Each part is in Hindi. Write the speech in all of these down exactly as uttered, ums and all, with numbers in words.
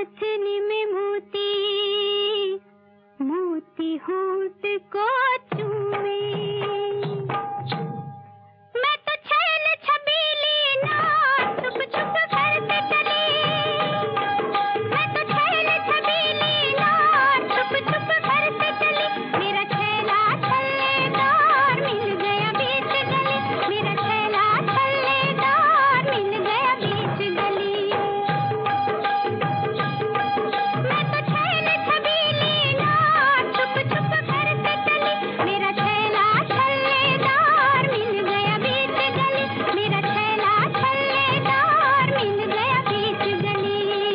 नथनी में मोती, मोती होंठ को चूमे। मैं तो छैल छबीली नार छुप छुप घर से चली। मैं तो छैल छबीली नार छुप छुप घर से चली। मेरा छैला छल्लेदार मिल गया बीच गली। मेरा छैला छल्लेदार मिल गया बीच गली। मैं तो छैल छबीली नार छुप छुप घर से चली। मेरा छैला छल्लेदार मिल गया बीच गली। मेरा छैला छल्लेदार मिल गया बीच गली।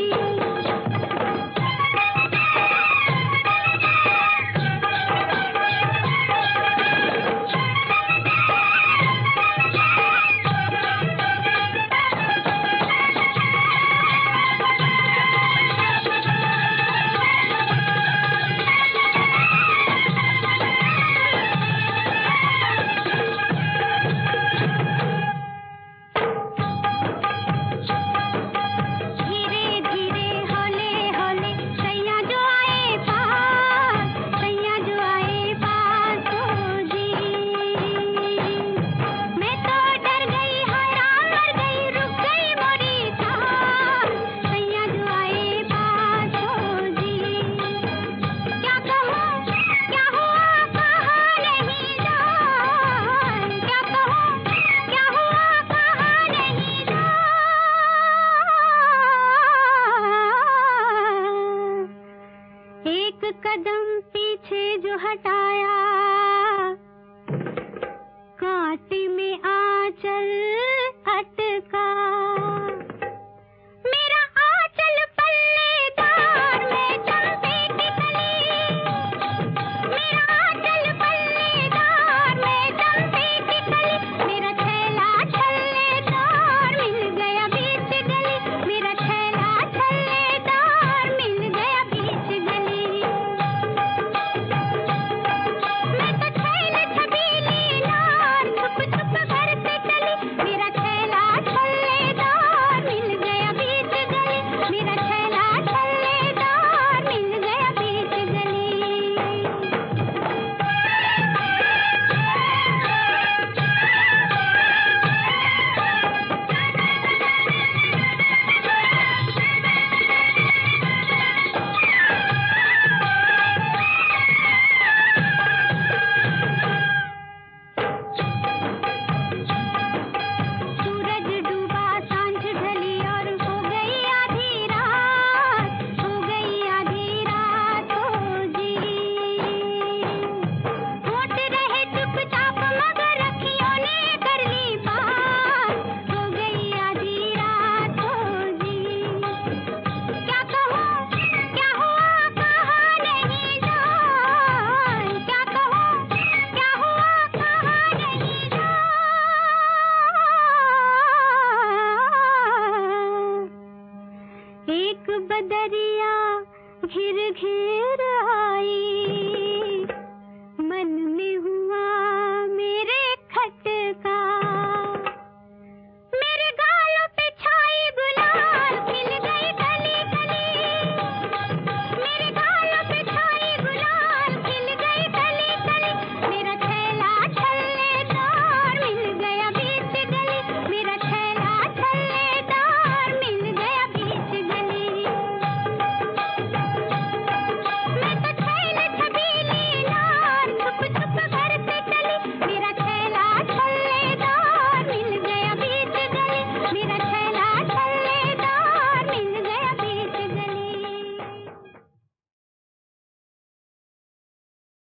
धीरे धीरे हौले हौले सैया जो आए पास, सैया जो आए पास हो जी। मैं तो डर गई, हैरान मर गई, रुक गई मोरी सांस। सैया जो आए पास हो जी। क्या कहूँ क्या हुआ कहा नहीं जाए। क्या कहूँ क्या हुआ कहा नहीं जाए। एक कदम पीछे जो हटाया, कांटे में आंचल अटका। मेरा आंचल पल्लेदार मैं चंपे की कली। मेरा आंचल पल्लेदार मैं चंपे की कली। मेरा छैला छल्लेदार मिल गया बीच गली। मेरा छैला छल्लेदार मिल गया बीच गली। मैं तो छैल छबीली नार छुप छुप घर से चली। मेरा छैला छल्लेदार मिल गया बीच गली। मेरा छैला छल्लेदार मिल गया बीच गली। सूरज डूबा सांझ ढली और हो गई आधी रात, हो गई आधी रात हो जी। होठ रहे चुपचाप मगर अखियों ने कर ली बात, हो गई आधी रात हो जी। क्या कहूँ क्या हुआ कहा नहीं जाए। क्या कहूँ क्या हुआ कहा नहीं जाए। एक बदरिया घिर घिर आई, मन में हुआ मेरे